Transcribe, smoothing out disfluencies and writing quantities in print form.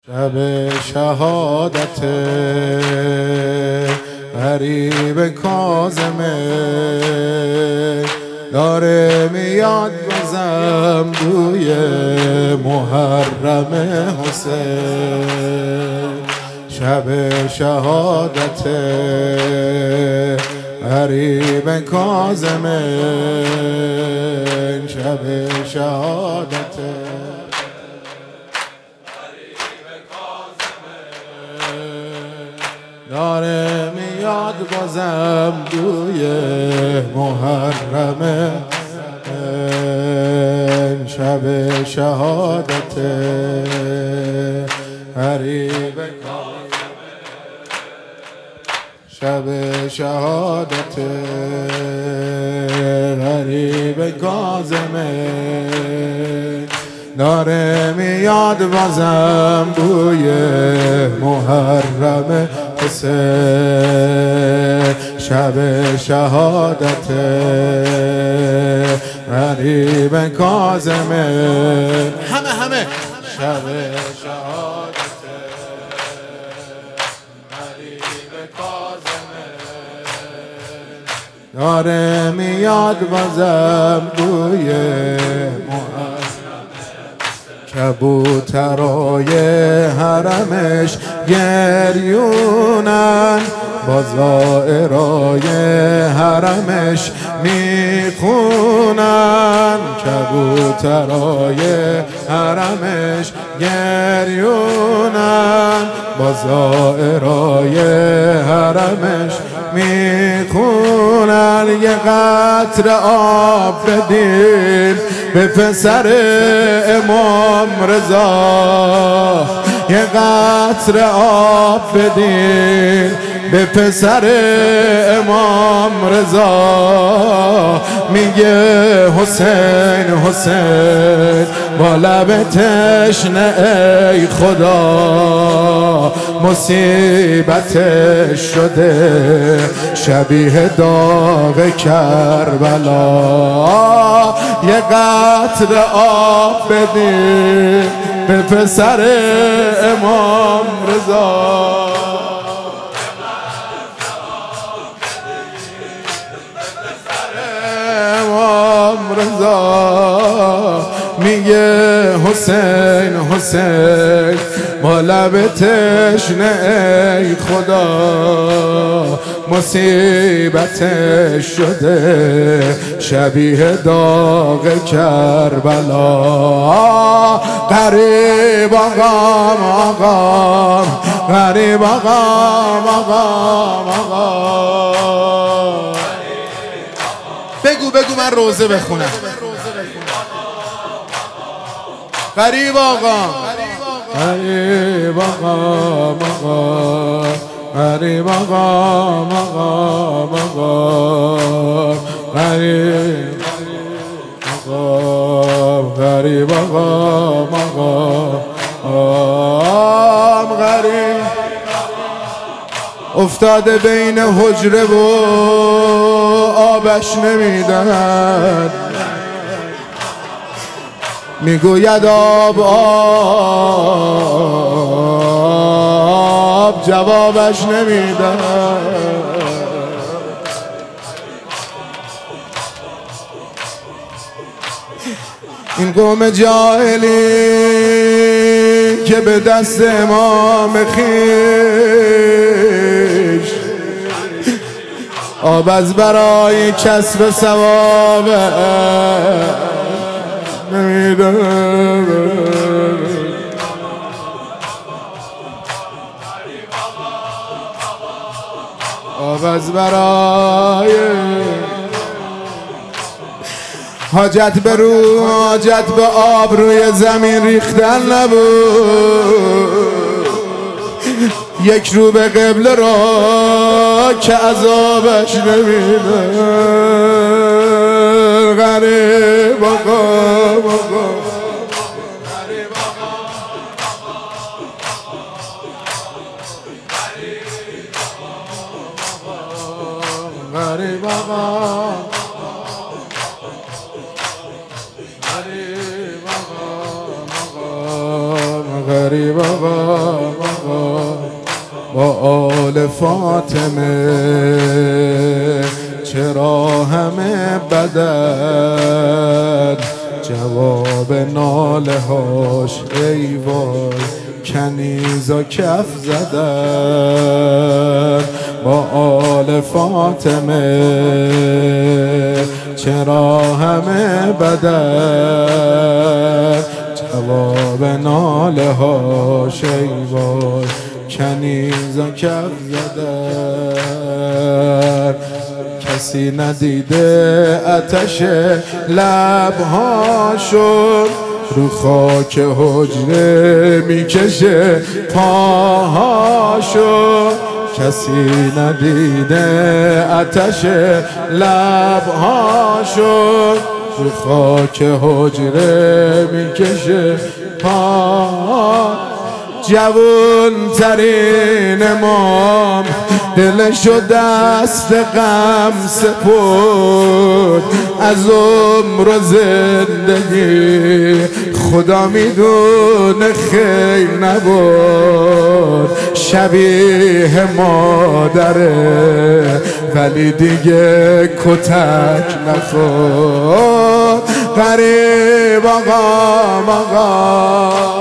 شب شهادت غریب کاظمه داره میاد بازم بوی محرم حسین. شب شهادت غریب کاظمه، شب شهادت داره میاد بازم بوی محرم. شب شهادت غریب شب شهادت غریب کاظمه داره میاد بازم بوی محرم حسین. شب شهادت غریب کاظمه، همه شب شهادت غریب کاظمه داره میاد بازم بوی کبوترای حرمش گریونن، با زائرای حرمش میخونن. کبوترای حرمش گریونن، با زائرای حرمش میخونن. یه قطره آب بدین به پسر امام رضا، یه قطره آب بدین به پسر امام رضا. میگه حسین حسین با لب تشنه ای خدا، مصیبتش شده شبیه داغ کربلا. یه قطره آب بدین به پسر امام رضا، میگه حسین حسین با لب تشنه ای خدا، مصیبتش شده شبیه داغ کربلا. غریب آقام آقام، غریب آقام آقام آقام. بگو من روزه بخونم. غریب آقا، غریب آقا آقا، غریب آقا آقا آقا، غریب آقا، غریب آقا آقا، غریب افتاده بین حجره و آبش نمیدن. میگوید آب آب، جوابش نمیدن. این قوم جاهلی که به دست امام خویش آب از برای کسب ثواب نمیدن. آب از برای حاجت به رو، حاجت به آب روی زمین ریختن نبود. یک رو به قبله را که عذابش نمیدن. غریب آقا آقا، غریب آقا غریب آقا با آل فاطمه چرا همه بدن جواب ناله هاش ای وای کنیزا کف زدن با آل فاطمه چرا همه بدن جواب ناله هاش ای وای کنیزا کف زدن کسی ندیده آتش لبهاشو رو خاک حجره میکشه پاهاشو کسی ندیده آتش لبهاشو رو خاک حجره میکشه پاهاشو جوون ترین امام دلشو دست غم سپرد از عمر و زندگی خدا میدونه خیر نبود شبیه مادره ولی دیگه کتک نخورد غریب آقا